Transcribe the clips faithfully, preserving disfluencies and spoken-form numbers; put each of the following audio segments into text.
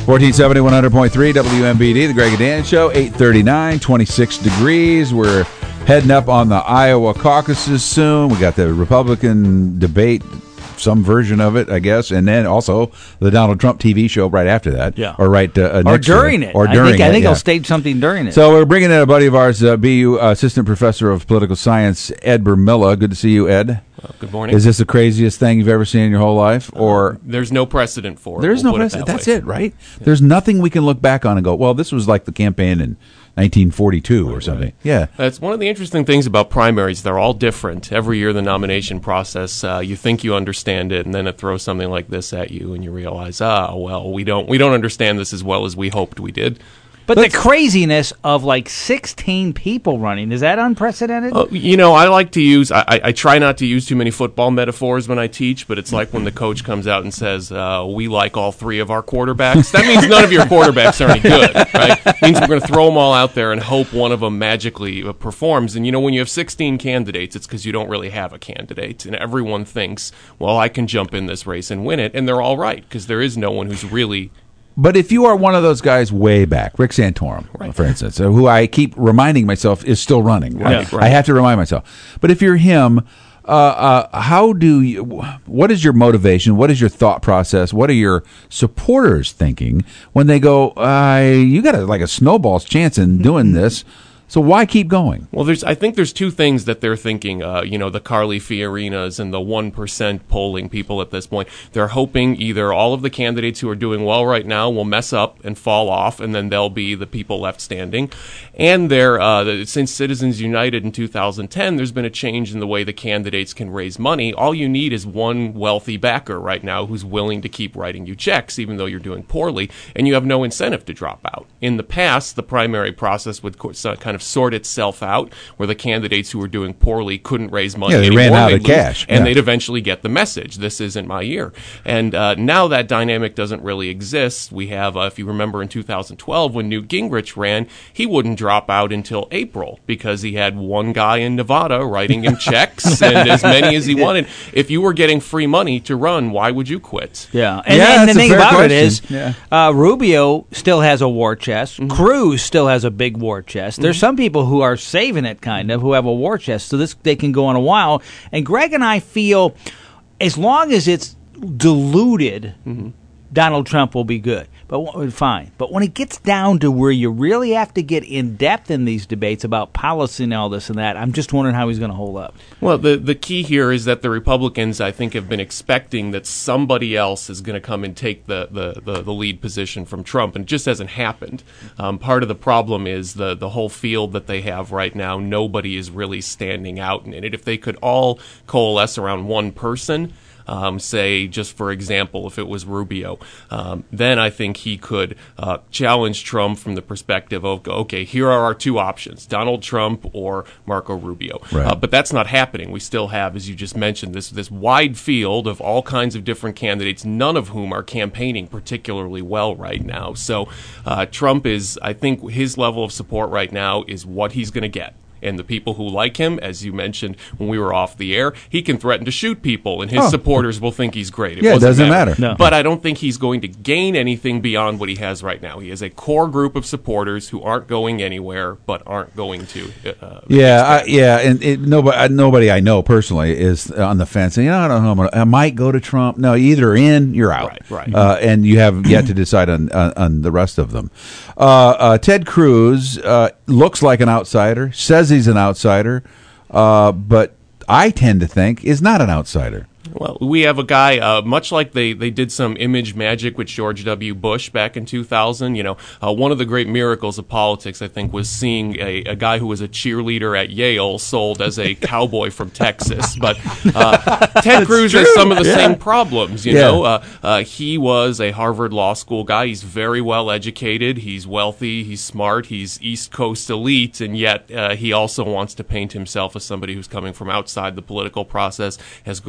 fourteen seventy, one hundred point three W M B D, the Greg and Dan Show, eight thirty-nine, twenty-six degrees. We're heading up on the Iowa caucuses soon. We got the Republican debate, some version of it, I guess, and then also the Donald Trump T V show right after that. Yeah. Or right uh, Or next during to it. it. Or I during think, it, I think yeah. I'll stage something during it. So we're bringing in a buddy of ours, uh, B U Assistant Professor of Political Science, Ed Bermilla. Good to see you, Ed. Well, good morning. Is this the craziest thing you've ever seen in your whole life? Or Uh, there's no precedent for it. There's we'll no put precedent. that That's way. it, right? Yeah. There's nothing we can look back on and go, well, this was like the campaign in nineteen forty-two or something. Right. Yeah. That's one of the interesting things about primaries. They're all different. Every year, the nomination process, uh, you think you understand it, and then it throws something like this at you, and you realize, ah, well, we don't we don't understand this as well as we hoped we did. But Let's, the craziness of like sixteen people running, is that unprecedented? Uh, you know, I like to use, I, I try not to use too many football metaphors when I teach, but it's like when the coach comes out and says, uh, we like all three of our quarterbacks. That means none of your quarterbacks are any good, right? It means we're going to throw them all out there and hope one of them magically uh, performs. And, you know, when you have sixteen candidates, it's because you don't really have a candidate. And everyone thinks, well, I can jump in this race and win it. And they're all right, because there is no one who's really... But if you are one of those guys way back, Rick Santorum, right. for instance, who I keep reminding myself is still running, right? Yeah, right. I have to remind myself. But if you're him, uh, uh, how do you? What is your motivation? What is your thought process? What are your supporters thinking when they go? Uh, you got a, like a snowball's chance in doing this. So why keep going? Well, there's. I think there's two things that they're thinking. Uh, you know, the Carly Fiorinas and the one percent polling people at this point. They're hoping either all of the candidates who are doing well right now will mess up and fall off, and then they'll be the people left standing. And they're uh, since Citizens United in two thousand ten, there's been a change in the way the candidates can raise money. All you need is one wealthy backer right now who's willing to keep writing you checks, even though you're doing poorly, and you have no incentive to drop out. In the past, the primary process would kind of of sort itself out, where the candidates who were doing poorly couldn't raise money yeah, they anymore. ran out they'd of lose, cash. And yeah. they'd eventually get the message, this isn't my year. And uh, now that dynamic doesn't really exist. We have, uh, if you remember in two thousand twelve, when Newt Gingrich ran, he wouldn't drop out until April because he had one guy in Nevada writing him checks and as many as he wanted. If you were getting free money to run, why would you quit? Yeah, and, yeah, and the thing about question. it is, yeah. uh, Rubio still has a war chest. Mm-hmm. Cruz still has a big war chest. There's mm-hmm. some people who are saving it, kind of, who have a war chest, so this they can go on a while. And Greg and I feel, as long as it's diluted, mm-hmm. Donald Trump will be good. But fine. But when it gets down to where you really have to get in depth in these debates about policy and all this and that, I'm just wondering how he's going to hold up. Well, the the key here is that the Republicans, I think, have been expecting that somebody else is going to come and take the, the, the, the lead position from Trump, and it just hasn't happened. Um, part of the problem is the, the whole field that they have right now, nobody is really standing out in it. If they could all coalesce around one person, Um, say, just for example, if it was Rubio, um, then I think he could uh, challenge Trump from the perspective of, okay, here are our two options, Donald Trump or Marco Rubio. Right. Uh, but that's not happening. We still have, as you just mentioned, this this wide field of all kinds of different candidates, none of whom are campaigning particularly well right now. So uh, Trump is, I think his level of support right now is what he's going to get. And the people who like him, as you mentioned when we were off the air, he can threaten to shoot people, and his oh. supporters will think he's great. It yeah, it doesn't matter. matter. No. But I don't think he's going to gain anything beyond what he has right now. He has a core group of supporters who aren't going anywhere, but aren't going to. Uh, yeah, I, yeah, and it, nobody, nobody I know personally is on the fence. And, you know, I don't know. I'm gonna, I might go to Trump. No, either in, you're out. Right, right. Uh, and you have yet to decide on on, on the rest of them. Uh, uh, Ted Cruz uh, looks like an outsider. Says he's an outsider. Uh, but I tend to think is not an outsider. Well, we have a guy, uh, much like they, they did some image magic with George W. Bush back in two thousand. You know, uh, one of the great miracles of politics, I think, was seeing a, a guy who was a cheerleader at Yale sold as a cowboy from Texas. But uh, Ted Cruz true. has some of the yeah. same problems. You yeah. know, uh, uh, he was a Harvard Law School guy. He's very well educated. He's wealthy. He's smart. He's East Coast elite, and yet uh, he also wants to paint himself as somebody who's coming from outside the political process, has good rural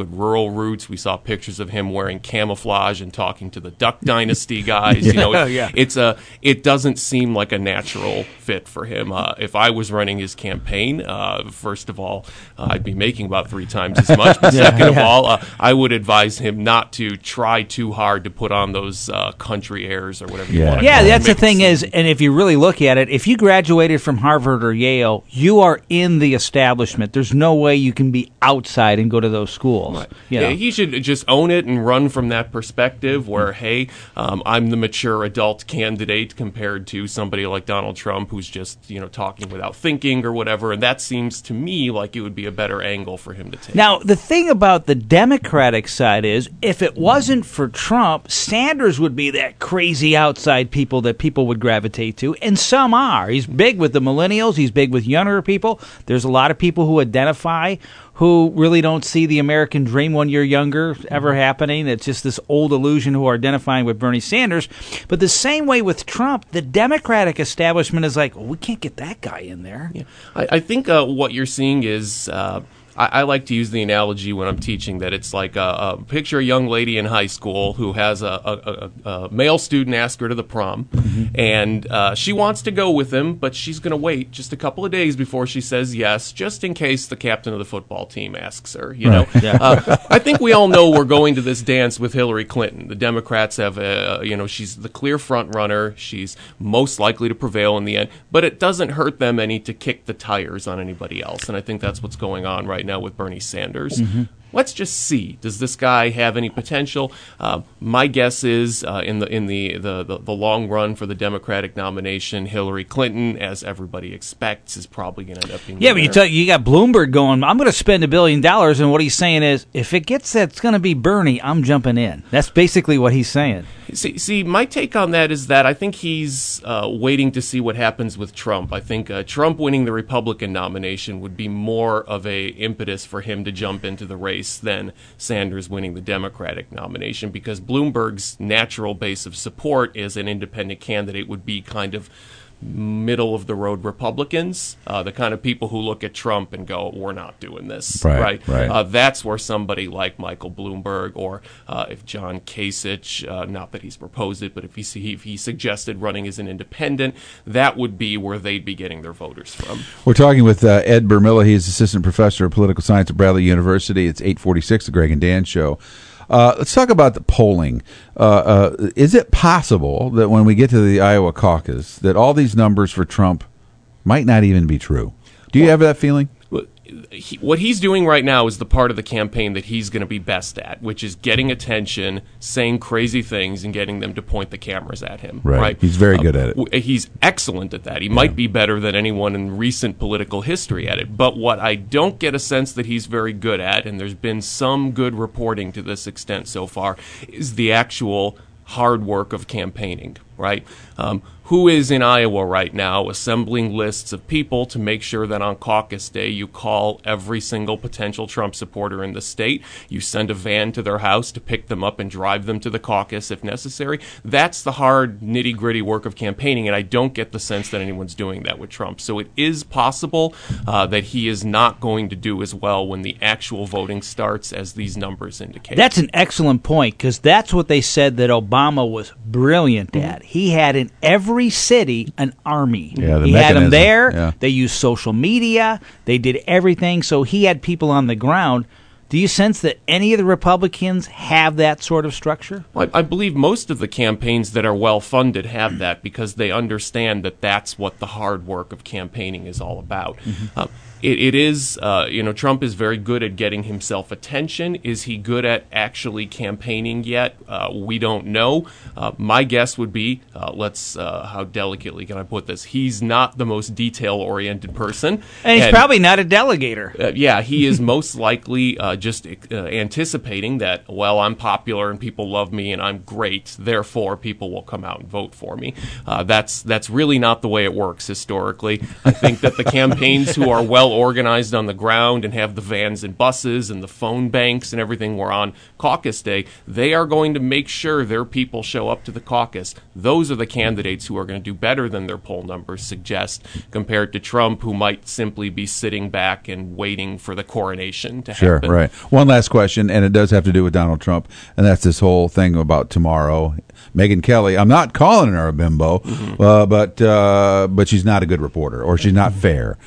Royal roots. We saw pictures of him wearing camouflage and talking to the Duck Dynasty guys. You know, it, Yeah. it's a. It doesn't seem like a natural fit for him. Uh, if I was running his campaign, uh, first of all, uh, I'd be making about three times as much. But second of all, uh, I would advise him not to try too hard to put on those uh, country airs or whatever you Yeah. want to Yeah, call it. that's the Make it thing seem- is, and if you really look at it, if you graduated from Harvard or Yale, you are in the establishment. There's no way you can be outside and go to those schools. You know? Yeah, he should just own it and run from that perspective where, hey, um, I'm the mature adult candidate compared to somebody like Donald Trump who's just, you know, talking without thinking or whatever. And that seems to me like it would be a better angle for him to take. Now, the thing about the Democratic side is, if it wasn't for Trump, Sanders would be that crazy outside people that people would gravitate to, and some are. He's big with the millennials. He's big with younger people. There's a lot of people who identify who really don't see the American dream when you're younger ever happening. It's just this old illusion who are identifying with Bernie Sanders. But the same way with Trump, the Democratic establishment is like, well, we can't get that guy in there. Yeah. I, I think uh, what you're seeing is uh, I, I like to use the analogy when I'm teaching that it's like a, a picture a young lady in high school who has a, a, a, a male student ask her to the prom, mm-hmm. and uh, she wants to go with him, but she's going to wait just a couple of days before she says yes, just in case the captain of the football team asks her. You Right. know, yeah. uh, I think we all know we're going to this dance with Hillary Clinton. The Democrats have, a, you know, she's the clear front runner. She's most likely to prevail in the end, but it doesn't hurt them any to kick the tires on anybody else, and I think that's what's going on right now with Bernie Sanders. Mm-hmm. Let's just see. Does this guy have any potential? Uh, my guess is, uh, in the in the, the, the, the long run for the Democratic nomination, Hillary Clinton, as everybody expects, is probably going to end up being. Yeah, the but you, winner. tell, you got Bloomberg going, I'm going to spend a billion dollars, and what he's saying is, if it gets that, it's going to be Bernie, I'm jumping in. That's basically what he's saying. See, see, my take on that is that I think he's uh, waiting to see what happens with Trump. I think uh, Trump winning the Republican nomination would be more of a impetus for him to jump into the race than Sanders winning the Democratic nomination, because Bloomberg's natural base of support as an independent candidate would be kind of middle-of-the-road Republicans, uh, the kind of people who look at Trump and go, we're not doing this. Right, right? right. Uh, that's where somebody like Michael Bloomberg, or uh, if John Kasich, uh, not that he's proposed it, but if he, if he suggested running as an independent, that would be where they'd be getting their voters from. We're talking with uh, Ed Burmilla. He's assistant professor of political science at Bradley University. It's eight forty-six, the Greg and Dan Show. Uh, let's talk about the polling. Uh, uh, is it possible that when we get to the Iowa caucus that all these numbers for Trump might not even be true? Do you Well, have that feeling? He, what he's doing right now is the part of the campaign that he's going to be best at, which is getting attention, saying crazy things, and getting them to point the cameras at him. Right. Right. He's very Uh, good at it. w- He's excellent at that. He might be better than anyone in recent political history at it. But what I don't get a sense that he's very good at, and there's been some good reporting to this extent so far, is the actual hard work of campaigning. Right. Um, who is in Iowa right now assembling lists of people to make sure that on caucus day you call every single potential Trump supporter in the state, you send a van to their house to pick them up and drive them to the caucus if necessary? That's the hard, nitty-gritty work of campaigning, and I don't get the sense that anyone's doing that with Trump. So it is possible uh, that he is not going to do as well when the actual voting starts as these numbers indicate. That's an excellent point, because that's what they said that Obama was brilliant at. He had in every city an army. Yeah, the he had them mechanism. there. Yeah. They used social media. They did everything. So he had people on the ground. Do you sense that any of the Republicans have that sort of structure? Well, I, I believe most of the campaigns that are well-funded have that, because they understand that that's what the hard work of campaigning is all about. Mm-hmm. Uh, it, it is, uh, you know, Trump is very good at getting himself attention. Is he good at actually campaigning yet? Uh, we don't know. Uh, my guess would be, uh, let's, uh, how delicately can I put this? He's not the most detail-oriented person. And he's probably not a delegator. Uh, yeah, he is most likely uh, just uh, anticipating that, well, I'm popular and people love me and I'm great, therefore people will come out and vote for me. Uh, that's that's really not the way it works historically. I think that the campaigns who are well well organized on the ground and have the vans and buses and the phone banks and everything were on caucus day, they are going to make sure their people show up to the caucus. Those are the candidates who are going to do better than their poll numbers suggest, compared to Trump, who might simply be sitting back and waiting for the coronation to Sure, happen. right. One last question, and it does have to do with Donald Trump, and that's this whole thing about tomorrow. Megyn Kelly, I'm not calling her a bimbo, mm-hmm. uh, but uh, but she's not a good reporter, or she's not fair.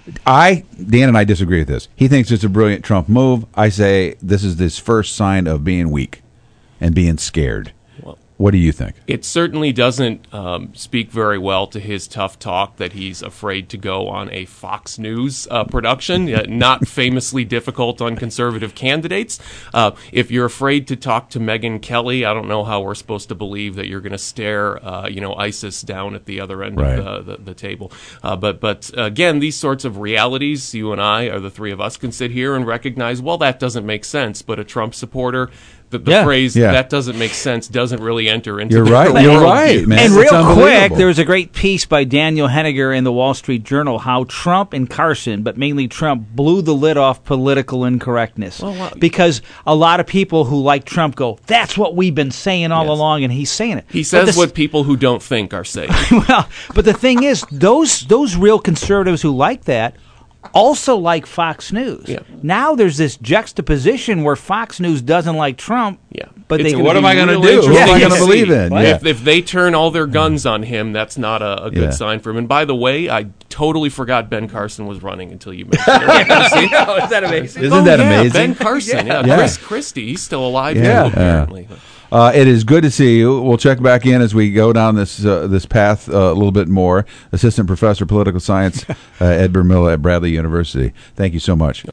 I Dan and I disagree with this. He thinks it's a brilliant Trump move. I say this is this first sign of being weak and being scared. Well, what do you think? It certainly doesn't um, speak very well to his tough talk that he's afraid to go on a Fox News uh, production, uh, not famously difficult on conservative candidates. Uh, if you're afraid to talk to Megyn Kelly, I don't know how we're supposed to believe that you're going to stare, uh, you know, ISIS down at the other end right. of the, the, the table. Uh, but, but again, these sorts of realities, you and I, or the three of us, can sit here and recognize, well, that doesn't make sense, but a Trump supporter, the, the yeah. phrase Yeah. that doesn't make sense doesn't really enter into You're their right. worldview. You're right, man. And It's real quick, unbelievable. there was a great piece by Daniel Henniger in the Wall Street Journal how Trump and Carson, but mainly Trump, blew the lid off political incorrectness. Well, well, because a lot of people who like Trump go, that's what we've been saying all Yes. along, and he's saying it. He But says this- what people who don't think are saying. well, but the thing is, those those real conservatives who like that also like Fox News. Yeah. Now there's this juxtaposition where Fox News doesn't like Trump, Yeah. but It's they gonna What be am I going to real do? What interesting am I Yeah, going to yeah. believe in? But Yeah. if, if they turn all their guns on him, that's not a, a good Yeah. sign for him. And by the way, I totally forgot Ben Carson was running until you mentioned it. oh, is that amazing? Isn't Oh, that yeah, amazing? Ben Carson. Yeah, Yeah. Chris Christie. He's still alive Yeah. too, apparently. Uh, it is good to see you. We'll check back in as we go down this uh, this path uh, a little bit more. Assistant Professor of Political Science, uh, Ed Bermilla at Bradley University. Thank you so much.